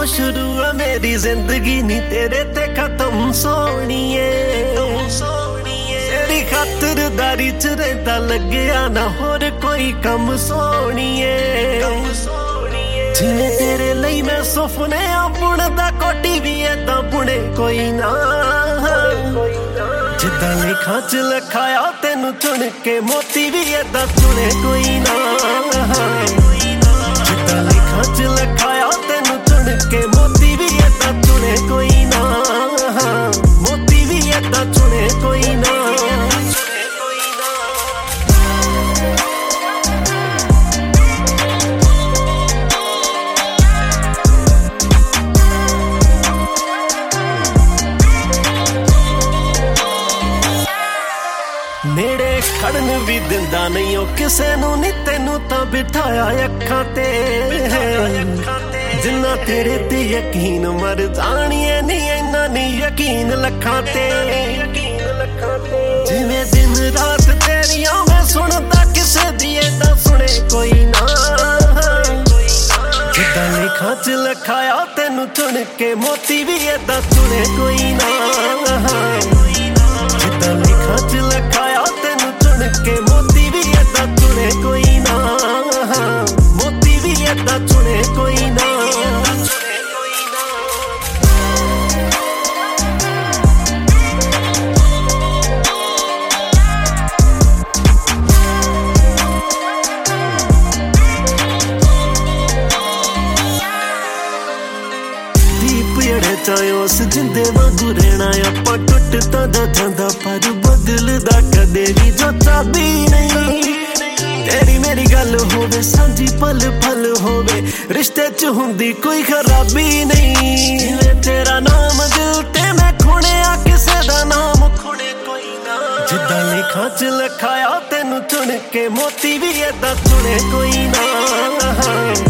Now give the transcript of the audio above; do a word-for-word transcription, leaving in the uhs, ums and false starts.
शुरू है मेरी जिंदगी नी तेरे ते खत्म सोनिए तेरी खातिरदारी च रहता लग्या ना होर कोई कम सोनिए जिवें तेरे लई मैं सुपने बुणदा कोटी भी ऐदां बुणे कोई ना जिद्दां लेखां च लिखाया तेनू चुन के मोती भी ऐदां चुने कोई ना जिद्दां लेखां च लिखाया तेनू चुन के मोती भी ऐदां चुने कोई ना मोती भी ऐदां चुने कोई ना नेड़े खड़न भी दिंदा नहीं ओ किसे नू नी तेनू तां बिठाया अखां ते जिन्ना तेरे ते यकीन मर जानिए नी इन्ना नी यकीन लखां ते जिवें दिन रात तेरियां मैं सुनदा किसे दी ऐदां सुने कोई ना जिद्दां लेखां च लिखाया तेनू चुन के मोती भी ऐदां चुने कोई ना जिद्दां लेखां च लिखाया तेनू चुन के मोती भी ऐदां चुने कोई ना मोती भी ऐदां चुने कोई ना चाहे उस जिंदे वांगू रहना आपां टुटदा दा जांदा पर बदलदा कदे भी जो चाबी नहीं तेरी मेरी गल होवे सांझी पल पल होवे रिश्ते च हुंदी कोई खराबी नहीं जिवें तेरा नाम दिल ते मैं खुणिया किसे दा नाम खुणे कोई ना जिद्दां लेखां च लिखाया तेनू चुन के मोती भी ऐदां चुने कोई ना